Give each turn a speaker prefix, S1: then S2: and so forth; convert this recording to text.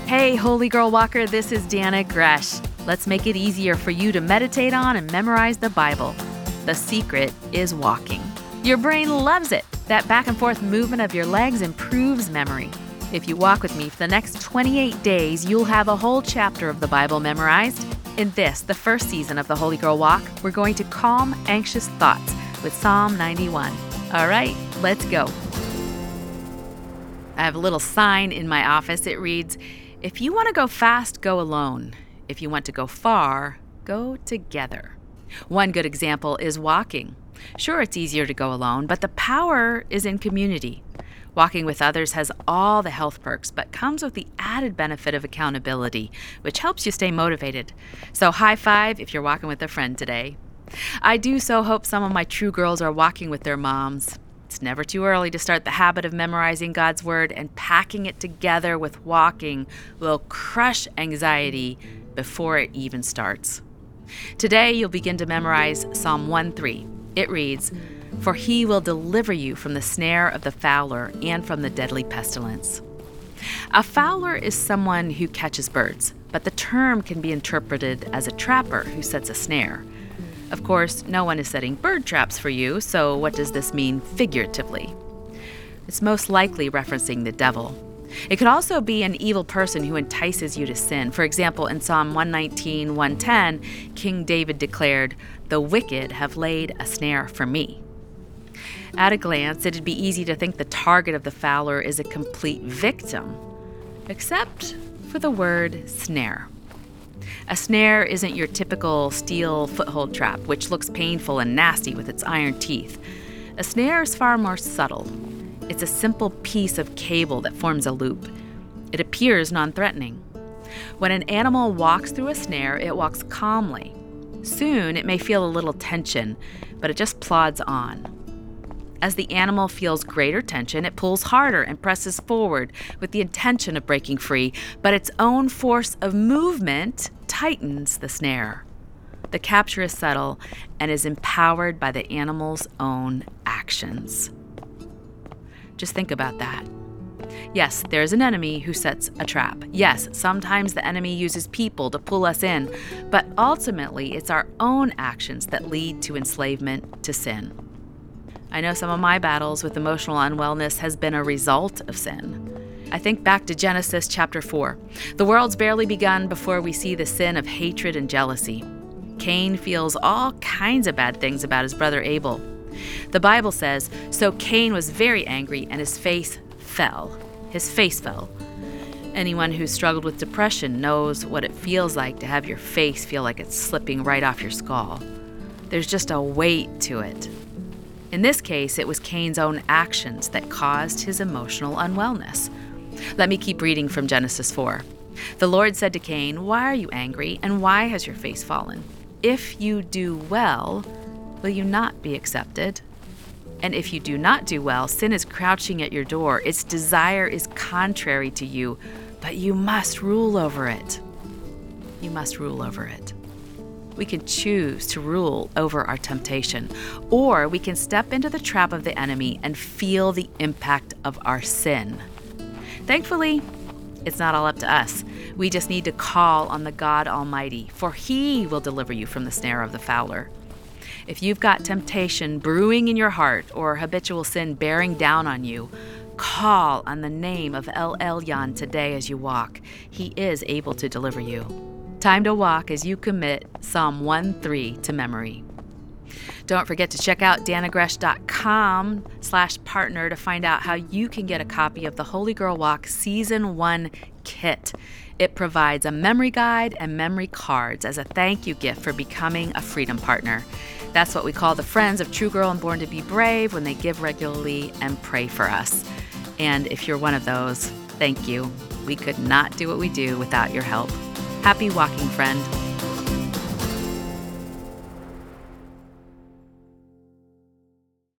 S1: Hey, Holy Girl Walker, this is Dana Gresh. Let's make it easier for you to meditate on and memorize the Bible. The secret is walking. Your brain loves it. That back and forth movement of your legs improves memory. If you walk with me for the next 28 days, you'll have a whole chapter of the Bible memorized. In this, the first season of the Holy Girl Walk, we're going to calm anxious thoughts with Psalm 91. All right, let's go. I have a little sign in my office. It reads, "If you want to go fast, go alone. If you want to go far, go together." One good example is walking. Sure, it's easier to go alone, but the power is in community. Walking with others has all the health perks, but comes with the added benefit of accountability, which helps you stay motivated. So high five if you're walking with a friend today. I do so hope some of my true girls are walking with their moms. It's never too early to start the habit of memorizing God's Word, and packing it together with walking will crush anxiety before it even starts. Today, you'll begin to memorize Psalm 1:3. It reads, "For he will deliver you from the snare of the fowler and from the deadly pestilence." A fowler is someone who catches birds, but the term can be interpreted as a trapper who sets a snare. Of course, no one is setting bird traps for you, so what does this mean figuratively? It's most likely referencing the devil. It could also be an evil person who entices you to sin. For example, in Psalm 119, 110, King David declared, "The wicked have laid a snare for me." At a glance, it'd be easy to think the target of the fowler is a complete victim, except for the word snare. A snare isn't your typical steel foothold trap, which looks painful and nasty with its iron teeth. A snare is far more subtle. It's a simple piece of cable that forms a loop. It appears non-threatening. When an animal walks through a snare, it walks calmly. Soon, it may feel a little tension, but it just plods on. As the animal feels greater tension, it pulls harder and presses forward with the intention of breaking free, but its own force of movement tightens the snare. The capture is subtle and is empowered by the animal's own actions. Just think about that. Yes, there's an enemy who sets a trap. Yes, sometimes the enemy uses people to pull us in, but ultimately it's our own actions that lead to enslavement to sin. I know some of my battles with emotional unwellness has been a result of sin. I think back to Genesis chapter 4. The world's barely begun before we see the sin of hatred and jealousy. Cain feels all kinds of bad things about his brother Abel. The Bible says, "So Cain was very angry and his face fell." His face fell. Anyone who's struggled with depression knows what it feels like to have your face feel like it's slipping right off your skull. There's just a weight to it. In this case, it was Cain's own actions that caused his emotional unwellness. Let me keep reading from Genesis 4. The Lord said to Cain, "Why are you angry, and why has your face fallen? If you do well, will you not be accepted? And if you do not do well, sin is crouching at your door. Its desire is contrary to you, but you must rule over it." You must rule over it. We can choose to rule over our temptation, or we can step into the trap of the enemy and feel the impact of our sin. Thankfully, it's not all up to us. We just need to call on the God Almighty, for He will deliver you from the snare of the fowler. If you've got temptation brewing in your heart or habitual sin bearing down on you, call on the name of El Elyon today as you walk. He is able to deliver you. Time to walk as you commit Psalm 1:3 to memory. Don't forget to check out danagresh.com/partner to find out how you can get a copy of the Holy Girl Walk Season 1 kit. It provides a memory guide and memory cards as a thank you gift for becoming a Freedom Partner. That's what we call the friends of True Girl and Born to Be Brave when they give regularly and pray for us. And if you're one of those, thank you. We could not do what we do without your help. Happy walking, friend.